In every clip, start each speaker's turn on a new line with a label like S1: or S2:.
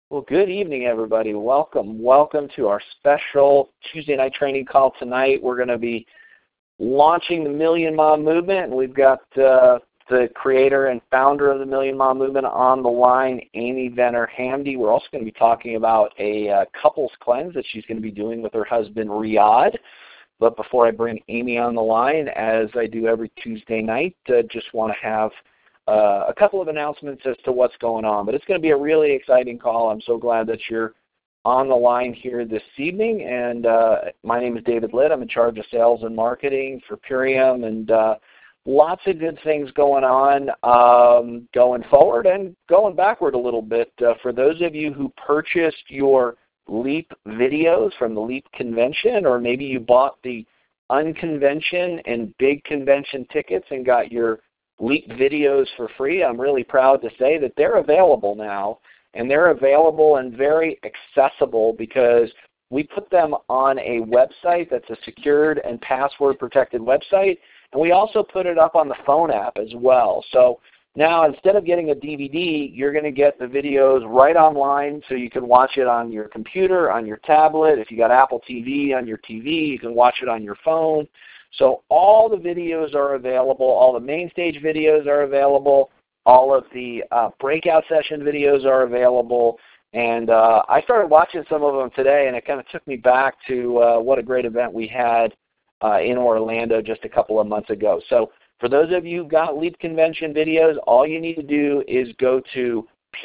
S1: Well, good evening, everybody. Welcome to our special Tuesday night training call tonight. We're going to be launching the Million Mom Movement, and we've got the creator and founder of the Million Mom Movement on the line, Amy Venner-Hamdy. We're also going to be talking about a couples cleanse that she's going to be doing with her husband, Riyadh. But before I bring Amy on the line, as I do every Tuesday night, just want to have a couple of announcements as to what's going on. But it's going to be a really exciting call. I'm so glad that you're on the line here this evening. And my name is David Litt. I'm in charge of sales and marketing for Purium, and lots of good things going on going forward and going backward a little bit. For those of you who purchased your LEAP videos from the LEAP convention, or maybe you bought the unconvention and big convention tickets and got your LEAP videos for free, I'm really proud to say that they're available now, and they're available and very accessible because we put them on a website that's a secured and password protected website, and we also put it up on the phone app as well. So now instead of getting a DVD, you're going to get the videos right online, so you can watch it on your computer, on your tablet. If you got Apple TV on your TV, you can watch it on your phone. So all the videos are available, all the main stage videos are available, all of the breakout session videos are available, and I started watching some of them today, and it kind of took me back to what a great event we had in Orlando just a couple of months ago. So for those of you who got LEAP Convention videos, all you need to do is go to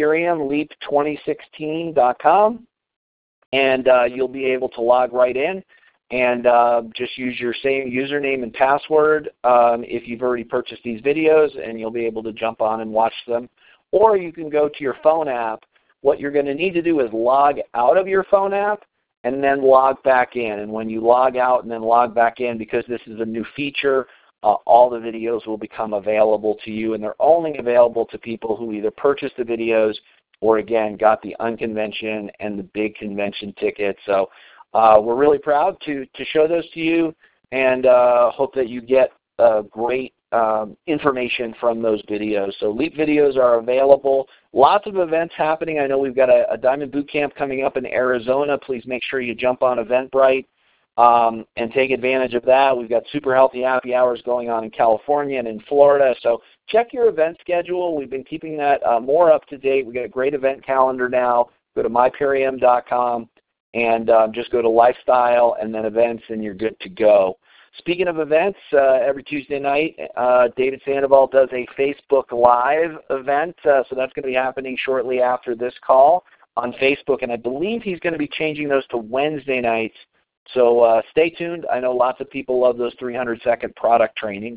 S1: PuriumLeap2016.com, and you'll be able to log right in. And just use your same username and password if you've already purchased these videos, and you'll be able to jump on and watch them. Or you can go to your phone app. What you're going to need to do is log out of your phone app and then log back in. And when you log out and then log back in, because this is a new feature, all the videos will become available to you, and they're only available to people who either purchased the videos or, again, got the unconvention and the big convention tickets. So we're really proud to show those to you, and hope that you get great information from those videos. So LEAP videos are available. Lots of events happening. I know we've got a Diamond Boot Camp coming up in Arizona. Please make sure you jump on Eventbrite and take advantage of that. We've got super healthy happy hours going on in California and in Florida. So check your event schedule. We've been keeping that more up to date. We've got a great event calendar now. Go to mypurium.com. And just go to Lifestyle and then Events, and you're good to go. Speaking of events, every Tuesday night, David Sandoval does a Facebook Live event. So that's going to be happening shortly after this call on Facebook. And I believe he's going to be changing those to Wednesday nights. So stay tuned. I know lots of people love those 300-second product trainings.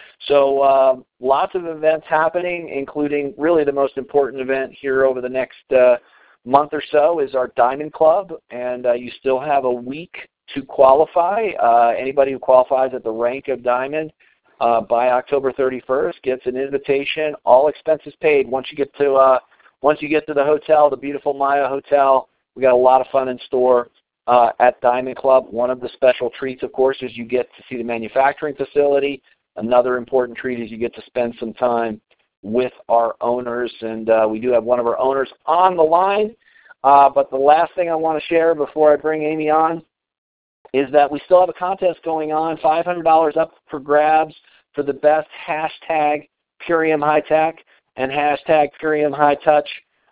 S1: So lots of events happening, including really the most important event here over the next month or so is our Diamond Club, and you still have a week to qualify. Anybody who qualifies at the rank of Diamond by October 31st gets an invitation, all expenses paid. Once you get to the hotel, the beautiful Maya Hotel, we got a lot of fun in store at Diamond Club. One of the special treats, of course, is you get to see the manufacturing facility. Another important treat is you get to spend some time with our owners, and we do have one of our owners on the line. But the last thing I want to share before I bring Amy on is that we still have a contest going on, $500 up for grabs for the best hashtag Purium High Tech and hashtag Purium High Touch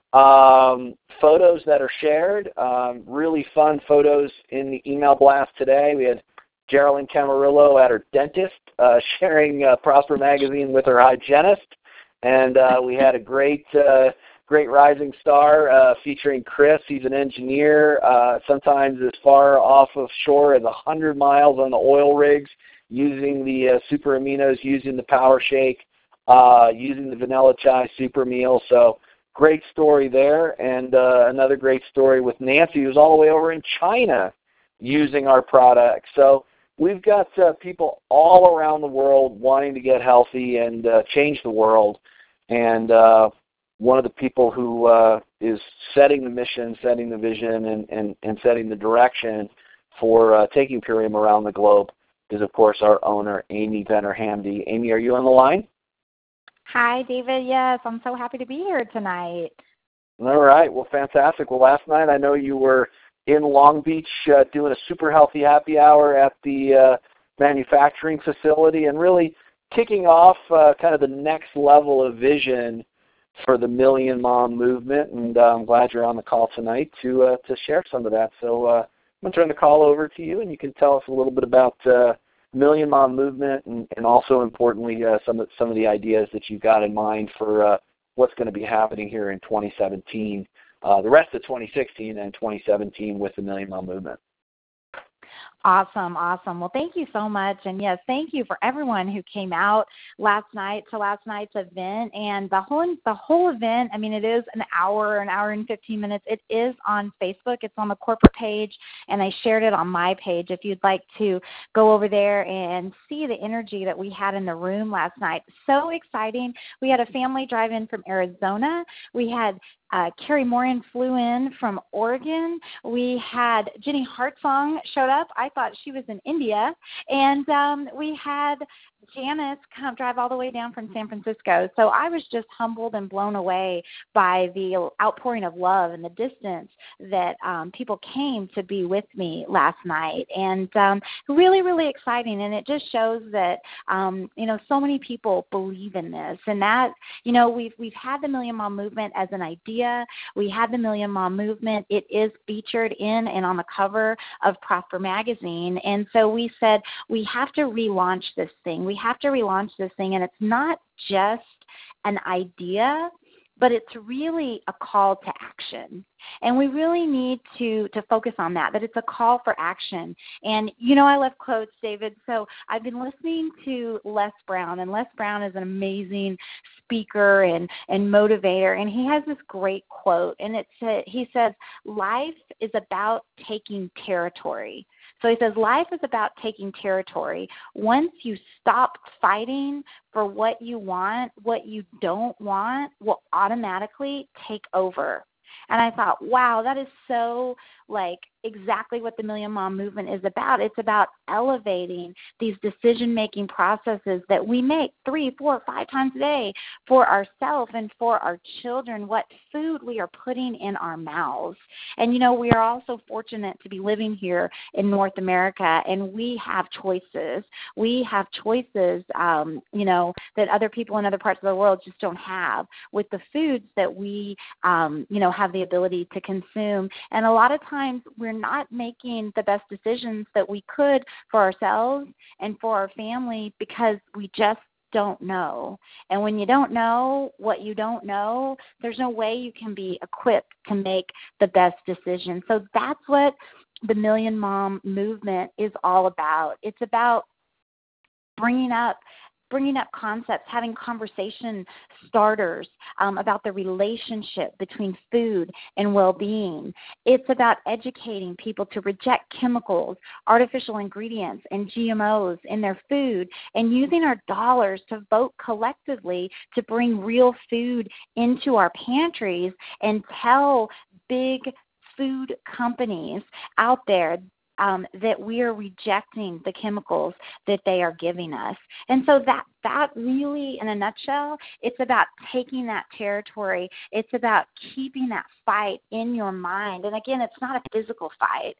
S1: photos that are shared. Really fun photos in the email blast today. We had Geraldine Camarillo at her dentist sharing Prosper Magazine with her hygienist. And we had a great rising star featuring Chris. He's an engineer, sometimes as far off of shore as 100 miles on the oil rigs, using the super aminos, using the Power Shake, using the Vanilla Chai Super Meal. So great story there. And another great story with Nancy, who's all the way over in China using our product. So we've got people all around the world wanting to get healthy and change the world. And one of the people who is setting the mission, setting the vision, and setting the direction for taking Purium around the globe is, of course, our owner, Amy Venner-Hamdy. Amy, are you on the line?
S2: Hi, David. Yes, I'm so happy to be here tonight.
S1: All right. Well, fantastic. Well, last night I know you were in Long Beach doing a super healthy happy hour at the manufacturing facility and really kicking off kind of the next level of vision for the Million Mom movement. And I'm glad you're on the call tonight to share some of that. So I'm going to turn the call over to you, and you can tell us a little bit about Million Mom movement and also importantly some of the ideas that you've got in mind for what's going to be happening here in 2017, the rest of 2016 and 2017 with the Million Mom movement.
S2: Awesome. Well, thank you so much. And yes, thank you for everyone who came out last night to last night's event. And the whole event, I mean, it is an hour and 15 minutes. It is on Facebook. It's on the corporate page, and I shared it on my page if you'd like to go over there and see the energy that we had in the room last night. So exciting. We had a family drive in from Arizona. We had Carrie Morin flew in from Oregon. We had Jenny Hartsong showed up. I thought she was in India. And we had Janice drive all the way down from San Francisco. So I was just humbled and blown away by the outpouring of love and the distance that people came to be with me last night. And really, really exciting. And it just shows that, so many people believe in this. And that, we've had the Million Mom movement as an idea. We had the Million Mom movement. It is featured in and on the cover of Prosper Magazine. And so we said, we have to relaunch this thing. And it's not just an idea, but it's really a call to action. And we really need to focus on that it's a call for action. And, I love quotes, David. So I've been listening to Les Brown, and Les Brown is an amazing speaker and motivator. And he has this great quote, and he says, life is about taking territory. So he says, life is about taking territory. Once you stop fighting for what you want, what you don't want will automatically take over. And I thought, wow, that is so exactly what the Million Mom movement is about. It's about elevating these decision-making processes that we make 3, 4, 5 times a day for ourselves and for our children, what food we are putting in our mouths. And, we are also fortunate to be living here in North America, and we have choices. We have choices, that other people in other parts of the world just don't have with the foods that we, have the ability to consume. And a lot of times we're not making the best decisions that we could for ourselves and for our family because we just don't know. And when you don't know what you don't know, there's no way you can be equipped to make the best decision. So that's what the Million Mom movement is all about. It's about bringing up concepts, having conversation starters about the relationship between food and well-being. It's about educating people to reject chemicals, artificial ingredients, and GMOs in their food, and using our dollars to vote collectively to bring real food into our pantries and tell big food companies out there that we are rejecting the chemicals that they are giving us. And so that really, in a nutshell, it's about taking that territory. It's about keeping that fight in your mind. And again, it's not a physical fight.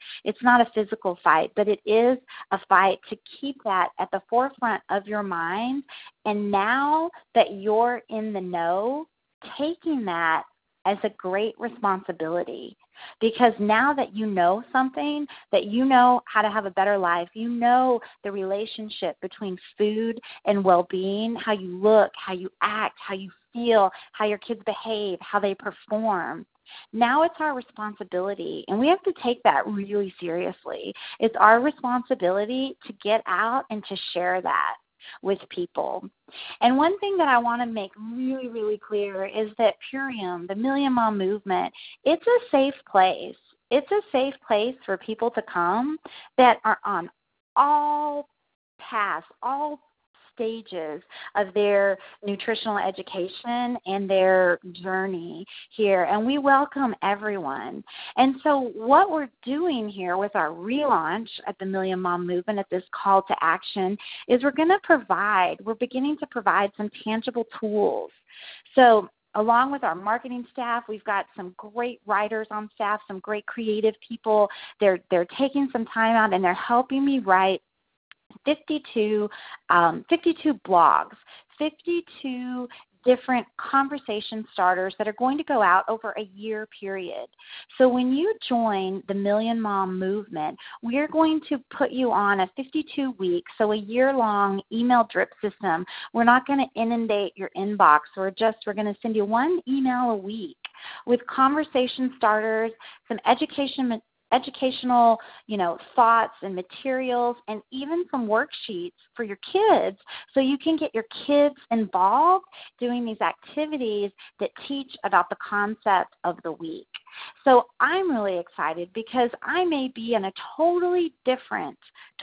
S2: But it is a fight to keep that at the forefront of your mind. And now that you're in the know, taking that as a great responsibility. Because now that you know something, that you know how to have a better life, you know the relationship between food and well-being, how you look, how you act, how you feel, how your kids behave, how they perform. Now it's our responsibility, and we have to take that really seriously. It's our responsibility to get out and to share that with people. And one thing that I want to make really, really clear is that Purium, the Million Mom movement, it's a safe place. It's a safe place for people to come that are on all paths, all stages of their nutritional education and their journey here. And we welcome everyone. And so what we're doing here with our relaunch at the Million Mom movement, at this call to action, is we're beginning to provide some tangible tools. So along with our marketing staff, we've got some great writers on staff, some great creative people. They're taking some time out and they're helping me write 52 blogs, 52 different conversation starters that are going to go out over a year period. So when you join the Million Mom movement, we're going to put you on a 52-week, so a year-long email drip system. We're not going to inundate your inbox. We're going to send you one email a week with conversation starters, some educational, thoughts and materials, and even some worksheets for your kids so you can get your kids involved doing these activities that teach about the concept of the week. So I'm really excited because I may be in a totally different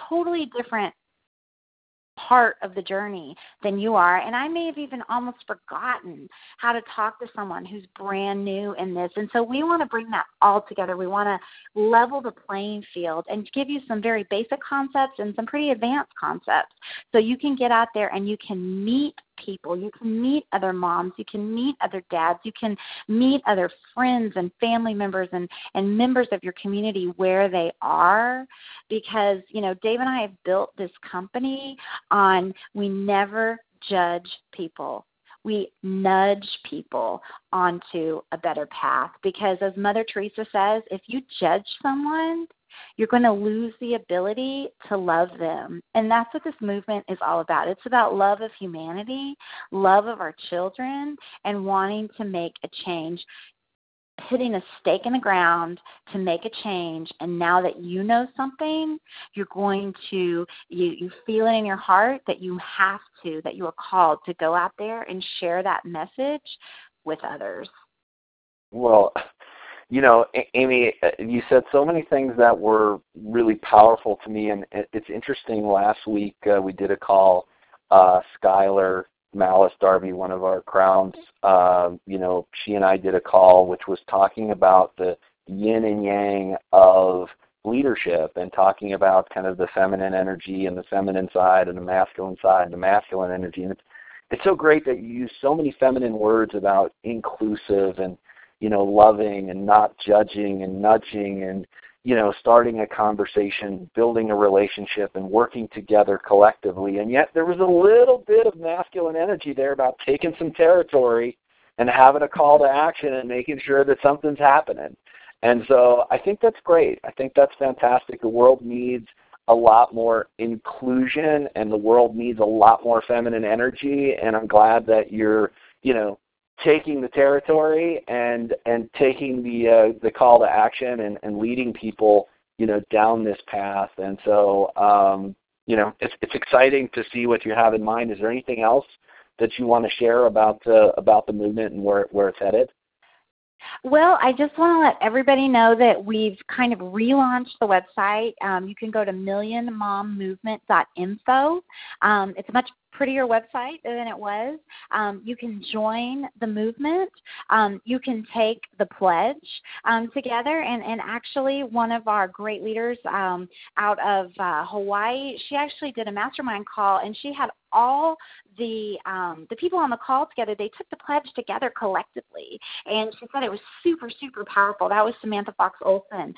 S2: part of the journey than you are, and I may have even almost forgotten how to talk to someone who's brand new in this. And so we want to bring that all together. We want to level the playing field and give you some very basic concepts and some pretty advanced concepts so you can get out there and you can meet people. You can meet other moms. You can meet other dads. You can meet other friends and family members and members of your community where they are, because, Dave and I have built this company on we never judge people. We nudge people onto a better path, because as Mother Teresa says, if you judge someone, you're going to lose the ability to love them. And that's what this movement is all about. It's about love of humanity, love of our children, and wanting to make a change, putting a stake in the ground to make a change. And now that you know something, you're going to, you feel it in your heart that you have to, that you are called to go out there and share that message with others.
S1: Well, Amy, you said so many things that were really powerful to me, and it's interesting. Last week we did a call. Skylar Malice Darby, one of our crowns, she and I did a call which was talking about the yin and yang of leadership and talking about kind of the feminine energy and the feminine side and the masculine side and the masculine energy. And it's so great that you use so many feminine words about inclusive and loving and not judging and nudging and, starting a conversation, building a relationship, and working together collectively. And yet there was a little bit of masculine energy there about taking some territory and having a call to action and making sure that something's happening. And so I think that's great. I think that's fantastic. The world needs a lot more inclusion, and the world needs a lot more feminine energy. And I'm glad that you're, taking the territory and taking the call to action and leading people, down this path. And so, it's exciting to see what you have in mind. Is there anything else that you want to share about the movement and where it's headed?
S2: Well, I just want to let everybody know that we've kind of relaunched the website. You can go to millionmommovement.info. It's a much prettier website than it was. You can join the movement. You can take the pledge together. And actually, one of our great leaders out of Hawaii, she actually did a mastermind call, and she had all the people on the call together. They took the pledge together collectively, and she said it was super, super powerful. That was Samantha Fox Olson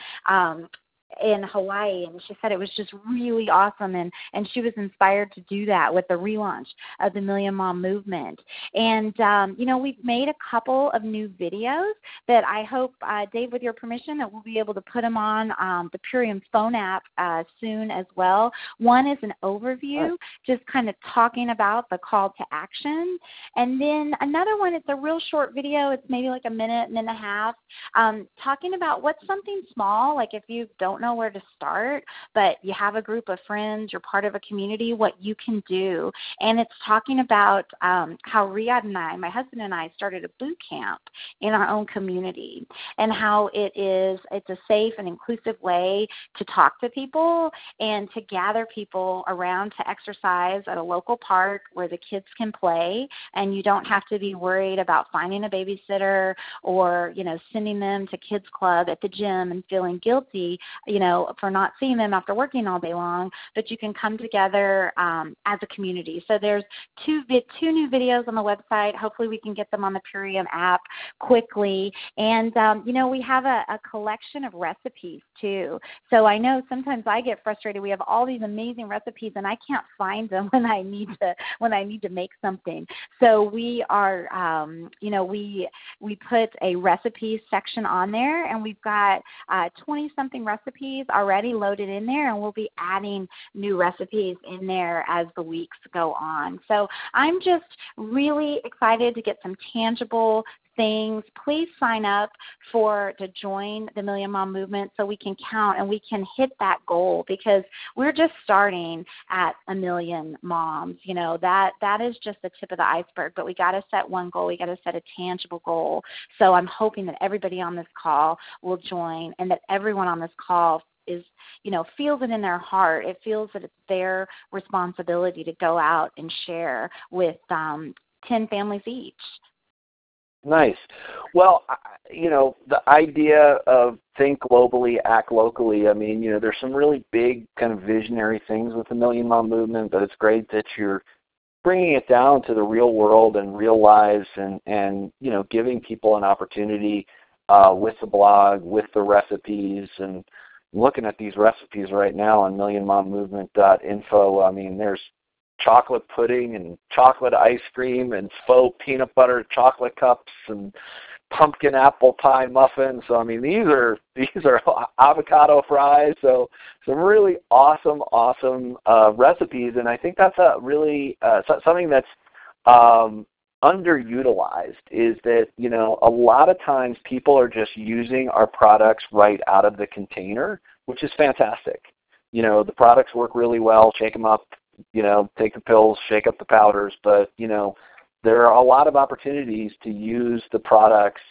S2: in Hawaii, and she said it was just really awesome, and she was inspired to do that with the relaunch of the Million Mom movement. And we've made a couple of new videos that I hope, Dave, with your permission, that we'll be able to put them on the Purium phone app soon as well. One is an overview, just kind of talking about the call to action, and then another one, it's a real short video. It's maybe like a minute and a half, talking about what's something small, like if you don't know where to start, but you have a group of friends, you're part of a community, what you can do. And it's talking about how Riyadh and I, my husband and I, started a boot camp in our own community, and how it's a safe and inclusive way to talk to people and to gather people around to exercise at a local park where the kids can play, and you don't have to be worried about finding a babysitter or, sending them to kids club at the gym and feeling guilty. for not seeing them after working all day long, but you can come together as a community. So there's two new videos on the website. Hopefully we can get them on the Purium app quickly. And, we have a collection of recipes too. So I know sometimes I get frustrated. We have all these amazing recipes and I can't find them when I need to make something. So we are, we put a recipes section on there, and we've got 20-something recipes already loaded in there, and we'll be adding new recipes in there as the weeks go on. So I'm just really excited to get some tangible things. Please sign up to join the Million Mom Movement so we can count and we can hit that goal, because we're just starting at 1 million moms. That is just the tip of the iceberg, but we got to set one goal. We got to set a tangible goal. So I'm hoping that everybody on this call will join, and that everyone on this call feels it in their heart. It feels that it's their responsibility to go out and share with 10 families each.
S1: Nice. Well, the idea of think globally, act locally, there's some really big kind of visionary things with the Million Mom Movement, but it's great that you're bringing it down to the real world and real lives and giving people an opportunity with the blog, with the recipes, and looking at these recipes right now on millionmommovement.info. There's chocolate pudding and chocolate ice cream and faux peanut butter chocolate cups and pumpkin apple pie muffins. So these are avocado fries. So some really awesome recipes, and I think that's a really something that's underutilized, is that a lot of times people are just using our products right out of the container, which is fantastic. The products work really well. Shake them up. Take the pills, shake up the powders, but, there are a lot of opportunities to use the products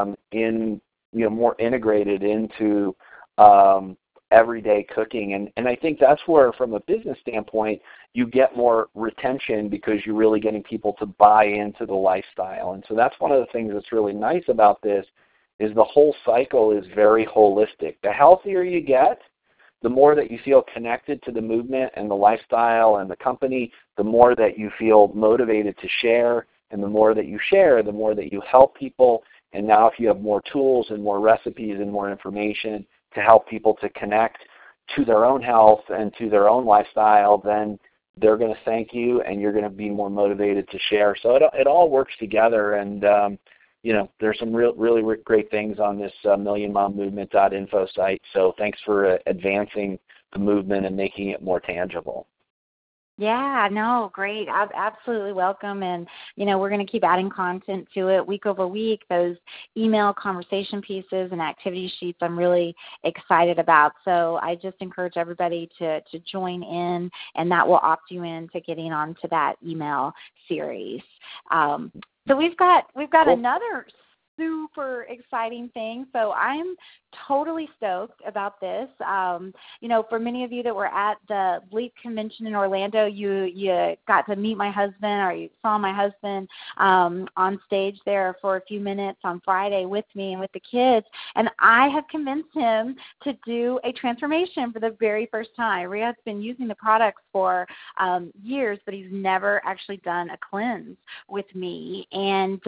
S1: more integrated into everyday cooking. And I think that's where, from a business standpoint, you get more retention, because you're really getting people to buy into the lifestyle. And so that's one of the things that's really nice about this, is the whole cycle is very holistic. The healthier you get, the more that you feel connected to the movement and the lifestyle and the company, the more that you feel motivated to share, and the more that you share, the more that you help people. And now if you have more tools and more recipes and more information to help people to connect to their own health and to their own lifestyle, then they're going to thank you, and you're going to be more motivated to share. So it all works together, and there's some really great things on this millionmommovement.info site. So thanks for advancing the movement and making it more tangible.
S2: Yeah, no, great. Absolutely welcome. And, we're going to keep adding content to it week over week. Those email conversation pieces and activity sheets I'm really excited about. So I just encourage everybody to join in, and that will opt you in to getting onto that email series. So we've got cool. Another super exciting thing. So I'm totally stoked about this. For many of you that were at the LEAP convention in Orlando, you got to meet my husband, or you saw my husband on stage there for a few minutes on Friday with me and with the kids. And I have convinced him to do a transformation for the very first time. Riyadh's been using the products for years, but he's never actually done a cleanse with me. And,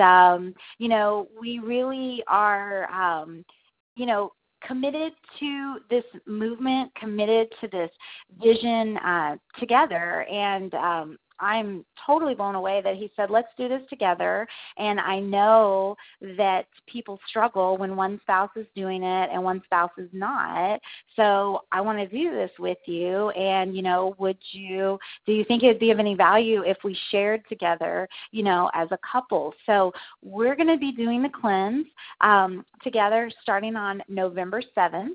S2: we really are, committed to this movement, committed to this vision together. And I'm totally blown away that he said, let's do this together. And I know that people struggle when one spouse is doing it and one spouse is not. So I want to do this with you. And, do you think it would be of any value if we shared together, as a couple? So we're going to be doing the cleanse together starting on November 7th.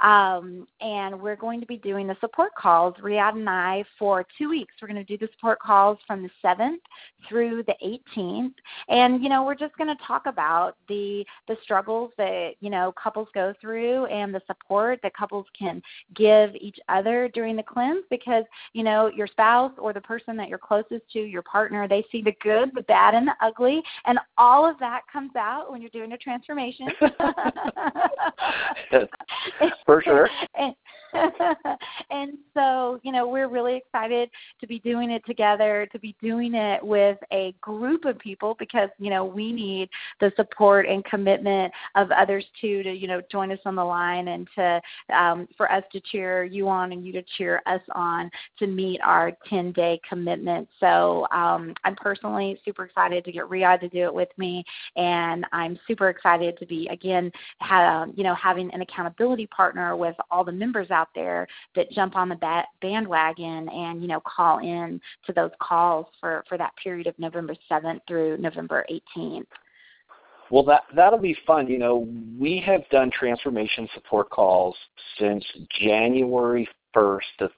S2: And we're going to be doing the support calls, Riyadh and I, for 2 weeks. We're going to do the support calls from the 7th through the 18th. And, we're just going to talk about the struggles that, couples go through, and the support that couples can give each other during the cleanse, because, your spouse or the person that you're closest to, your partner, they see the good, the bad, and the ugly, and all of that comes out when you're doing a transformation.
S1: For sure.
S2: And so, we're really excited to be doing it together, to be doing it with a group of people because, we need the support and commitment of others too to, join us on the line and to for us to cheer you on and you to cheer us on to meet our 10-day commitment. So I'm personally super excited to get Riyadh to do it with me, and I'm super excited to be, again, having an accountability partner with all the members out there that jump on the bandwagon and, call in to those calls for that period of November 7th through November 18th.
S1: Well, that'll be fun. We have done transformation support calls since January 1st of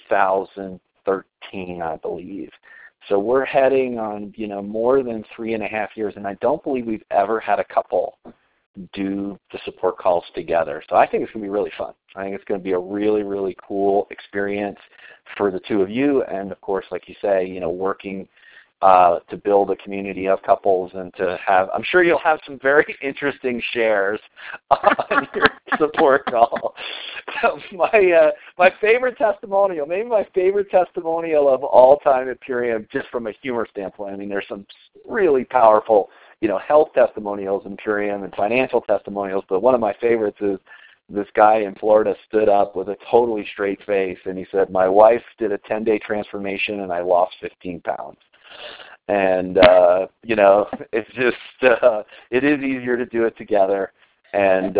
S1: 2013, I believe. So we're heading on, more than 3.5 years, and I don't believe we've ever had a couple do the support calls together. So I think it's going to be really fun. I think it's going to be a really, really cool experience for the two of you, and of course, like you say, working to build a community of couples and to have, I'm sure you'll have some very interesting shares on your support call. My favorite testimonial, maybe my favorite testimonial of all time at Purium, just from a humor standpoint. I mean, there's some really powerful, health testimonials in Purium and financial testimonials, but one of my favorites is this guy in Florida stood up with a totally straight face and he said, "My wife did a 10-day transformation and I lost 15 pounds. And, it's just, it is easier to do it together. And,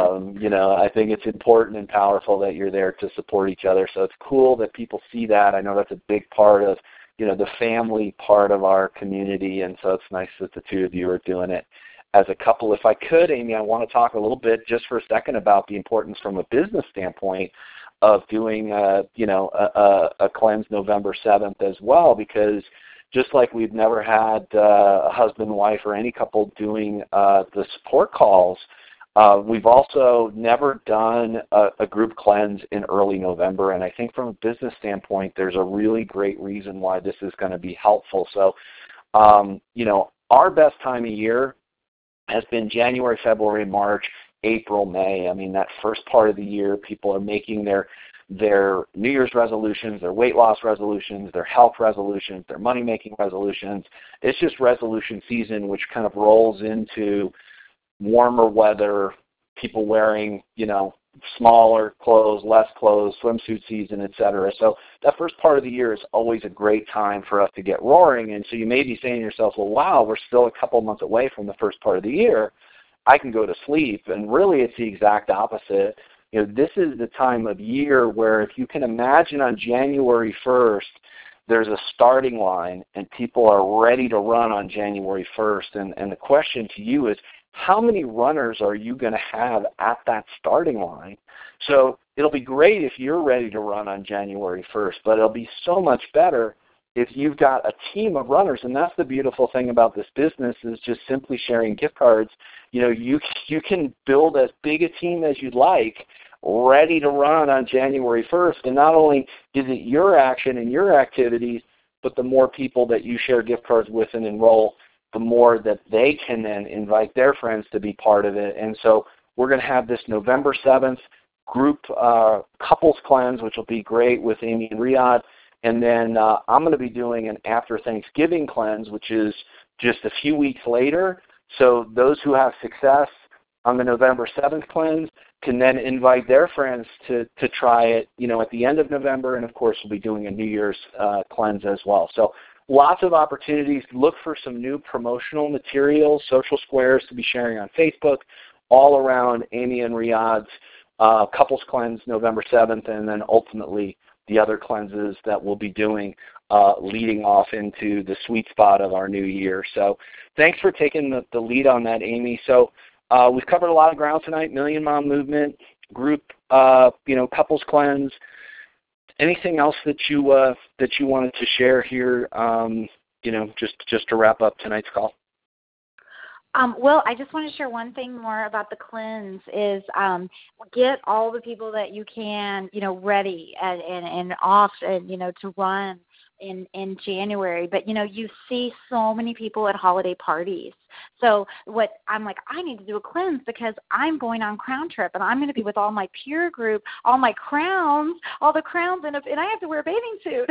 S1: I think it's important and powerful that you're there to support each other. So it's cool that people see that. I know that's a big part of, the family part of our community. And so it's nice that the two of you are doing it as a couple. If I could, Amy, I want to talk a little bit just for a second about the importance from a business standpoint of doing, a cleanse November 7th as well, because just like we've never had a husband, wife, or any couple doing the support calls, we've also never done a group cleanse in early November. And I think from a business standpoint, there's a really great reason why this is going to be helpful. So, our best time of year has been January, February, March, April, May. I mean, that first part of the year, people are making their New Year's resolutions, their weight loss resolutions, their health resolutions, their money-making resolutions. It's just resolution season, which kind of rolls into warmer weather, people wearing, smaller clothes, less clothes, swimsuit season, et cetera. So that first part of the year is always a great time for us to get roaring. And so you may be saying to yourself, well, wow, we're still a couple months away from the first part of the year. I can go to sleep. And really it's the exact opposite. This is the time of year where if you can imagine on January 1st, there's a starting line and people are ready to run on January 1st. And the question to you is, how many runners are you going to have at that starting line? So it'll be great if you're ready to run on January 1st, but it'll be so much better if you've got a team of runners. And that's the beautiful thing about this business is just simply sharing gift cards. You can build as big a team as you'd like ready to run on January 1st. And not only is it your action and your activities, but the more people that you share gift cards with and enroll, the more that they can then invite their friends to be part of it. And so we're going to have this November 7th group couples cleanse, which will be great with Amy and Riyadh. And then I'm going to be doing an after Thanksgiving cleanse, which is just a few weeks later. So those who have success on the November 7th cleanse can then invite their friends to try it, at the end of November. And, of course, we'll be doing a New Year's cleanse as well. So lots of opportunities. Look for some new promotional materials, social squares to be sharing on Facebook, all around Amy and Riyadh's couples cleanse November 7th, and then ultimately the other cleanses that we'll be doing leading off into the sweet spot of our new year. So thanks for taking the lead on that, Amy. So we've covered a lot of ground tonight: Million Mom Movement, group, couples cleanse. Anything else that you wanted to share here? Just to wrap up tonight's call.
S2: Well, I just want to share one thing more about the cleanse is get all the people that you can, ready and off and, to run in January. But, you see so many people at holiday parties. So what I'm like, I need to do a cleanse because I'm going on Crown Trip, and I'm going to be with all my peer group, all my crowns, all the crowns, and I have to wear a bathing suit.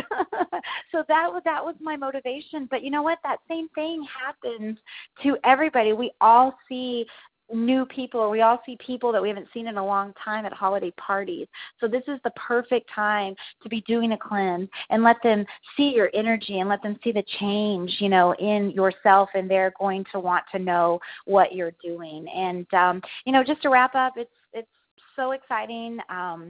S2: So that was my motivation. But you know what? That same thing happens to everybody. We all see new people, or we all see people that we haven't seen in a long time at holiday parties. So this is the perfect time to be doing a cleanse and let them see your energy and let them see the change, in yourself, and they're going to want to know what you're doing. And, just to wrap up, it's so exciting,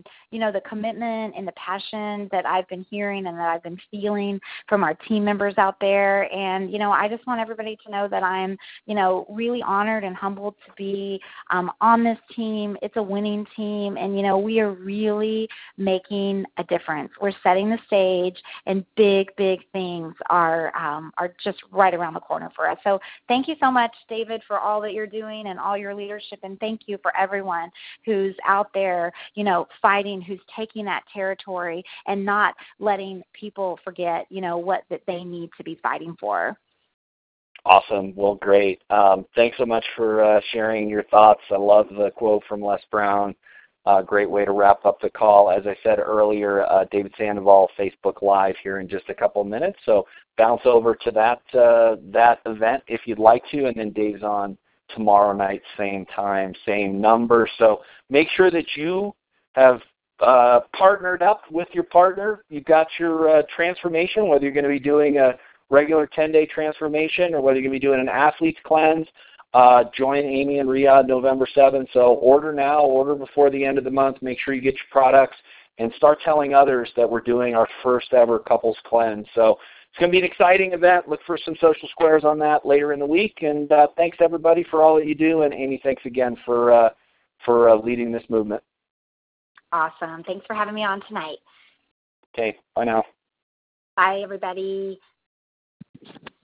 S2: the commitment and the passion that I've been hearing and that I've been feeling from our team members out there. And, I just want everybody to know that I'm, really honored and humbled to be on this team. It's a winning team, and, we are really making a difference. We're setting the stage, and big, big things are just right around the corner for us. So thank you so much, David, for all that you're doing and all your leadership, and thank you for everyone who's out there, fighting, who's taking that territory and not letting people forget, what that they need to be fighting for.
S1: Awesome. Well, great. Thanks so much for sharing your thoughts. I love the quote from Les Brown. Great way to wrap up the call. As I said earlier, David Sandoval, Facebook Live here in just a couple of minutes. So bounce over to that event if you'd like to, and then Dave's on tomorrow night, same time, same number. So make sure that you have partnered up with your partner. You've got your transformation, whether you're going to be doing a regular 10-day transformation or whether you're going to be doing an athlete's cleanse. Join Amy and Riyadh November 7th. So order now, order before the end of the month. Make sure you get your products and start telling others that we're doing our first ever couples cleanse. So it's going to be an exciting event. Look for some social squares on that later in the week. And thanks, everybody, for all that you do. And Amy, thanks again for leading this movement.
S2: Awesome. Thanks for having me on tonight.
S1: Okay. Bye now.
S2: Bye, everybody.